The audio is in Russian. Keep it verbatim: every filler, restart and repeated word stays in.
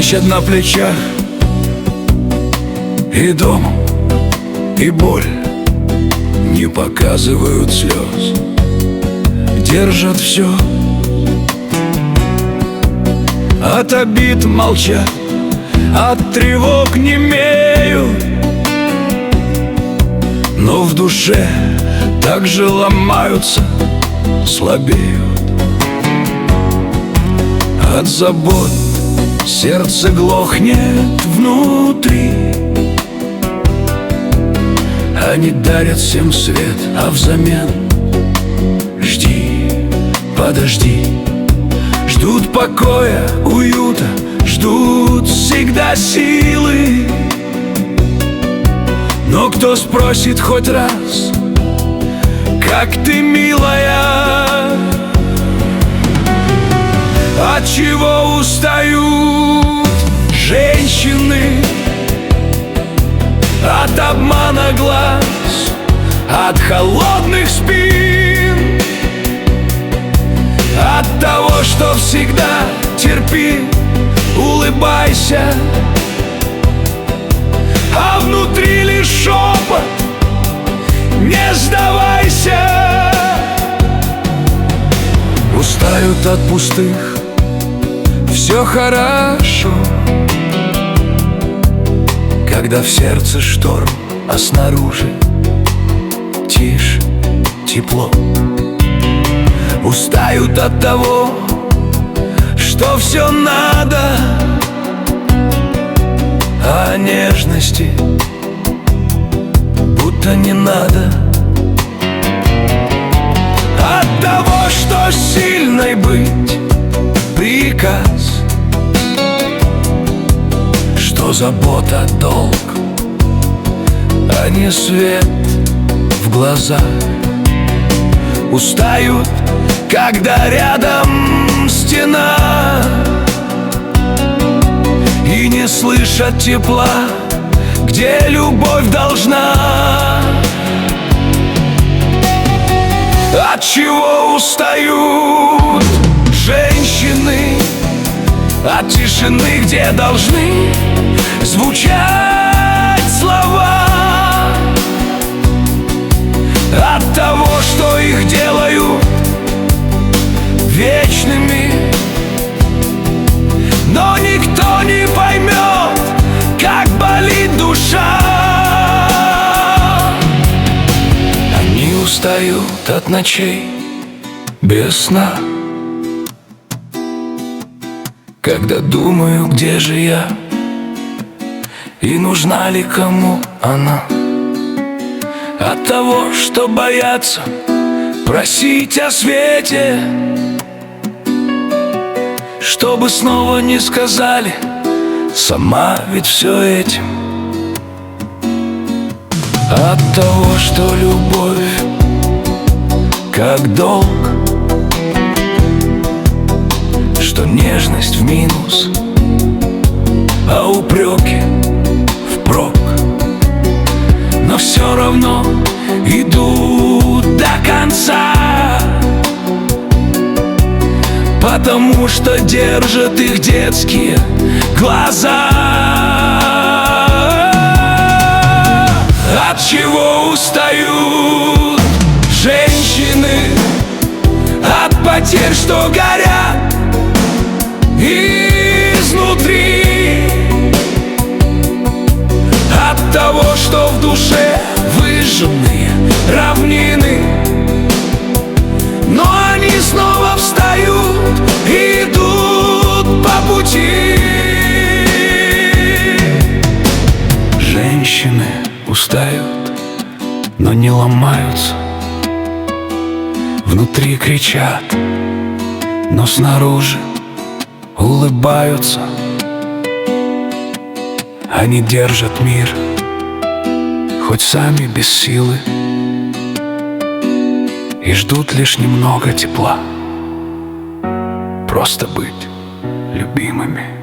Тащат на плечах и дом, и боль, не показывают слез, держат все. От обид молчат, от тревог немеют, но в душе так же ломаются, слабеют. От забот сердце глохнет внутри. Они дарят всем свет, а взамен жди, подожди. Ждут покоя, уюта, ждут всегда силы. Но кто спросит хоть раз, как ты, милая? От чего устают женщины? От обмана глаз, от холодных спин, от того, что всегда терпи, улыбайся, а внутри лишь шепот: не сдавайся. Устают от пустых, все хорошо, когда в сердце шторм, а снаружи тишь, тепло. Устают от того, что все надо, а нежности будто не надо. От того, что сильной быть приказ, что забота долг, а не свет в глазах. Устают, когда рядом стена, и не слышат тепла, где любовь должна. От чего устают женщины? От тишины, где должны звучать слова, от того, что их делают вечными. Но никто не поймет, как болит душа. Они устают от ночей без сна, когда думаю, где же я и нужна ли кому она. От того, что боятся просить о свете, чтобы снова не сказали: сама ведь все этим. От того, что любовь как долг, что нежность в минус, а упреки впрок. Но все равно идут до конца, потому что держат их детские глаза. От чего устают женщины? От потерь, что горят изнутри, от того, что в душе выжженные равнины. Но они снова встают, идут по пути. Женщины устают, но не ломаются. Внутри кричат, но снаружи улыбаются. Они держат мир, хоть сами без силы, и ждут лишь немного тепла, просто быть любимыми.